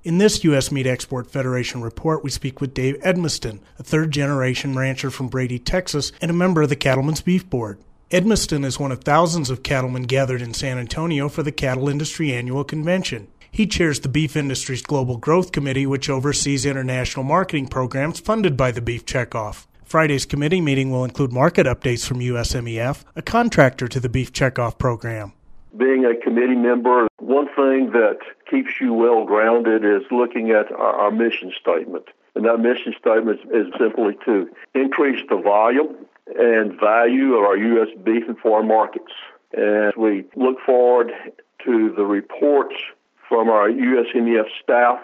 In this U.S. Meat Export Federation report, we speak with Dave Edmiston, a third-generation rancher from Brady, Texas, and a member of the Cattlemen's Beef Board. Edmiston is one of thousands of cattlemen gathered in San Antonio for the Cattle Industry Annual Convention. He chairs the beef industry's Global Growth Committee, which oversees international marketing programs funded by the Beef Checkoff. Friday's committee meeting will include market updates from USMEF, a contractor to the Beef Checkoff program. Being a committee member, one thing that keeps you well grounded is looking at our mission statement. And that mission statement is simply to increase the volume and value of our U.S. beef and foreign markets. And we look forward to the reports from our USMEF staff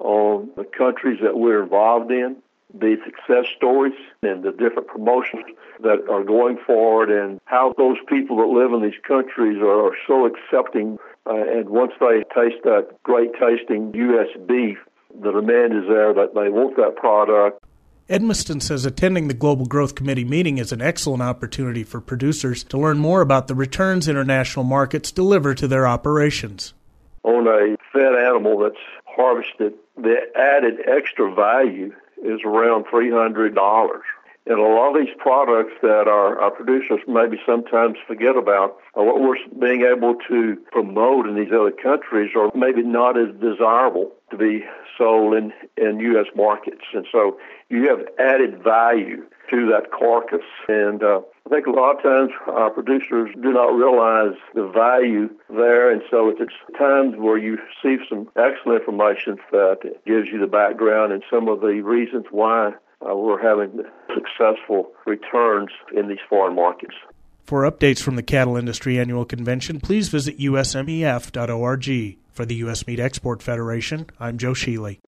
on the countries that we're involved in, the success stories and the different promotions that are going forward, and how those people that live in these countries are so accepting. And once they taste that great tasting U.S. beef, the demand is there that they want that product. Edmiston says attending the Global Growth Committee meeting is an excellent opportunity for producers to learn more about the returns international markets deliver to their operations. On a fed animal that's harvested, the added extra value is around $300. And a lot of these products that our producers maybe sometimes forget about are what we're being able to promote in these other countries, or maybe not as desirable to be sold in U.S. markets. And so you have added value to that carcass. And I think a lot of times our producers do not realize the value there. And so it's times where you see some excellent information that gives you the background and some of the reasons why we're having successful returns in these foreign markets. For updates from the Cattle Industry Annual Convention, please visit usmef.org. For the U.S. Meat Export Federation, I'm Joe Sheely.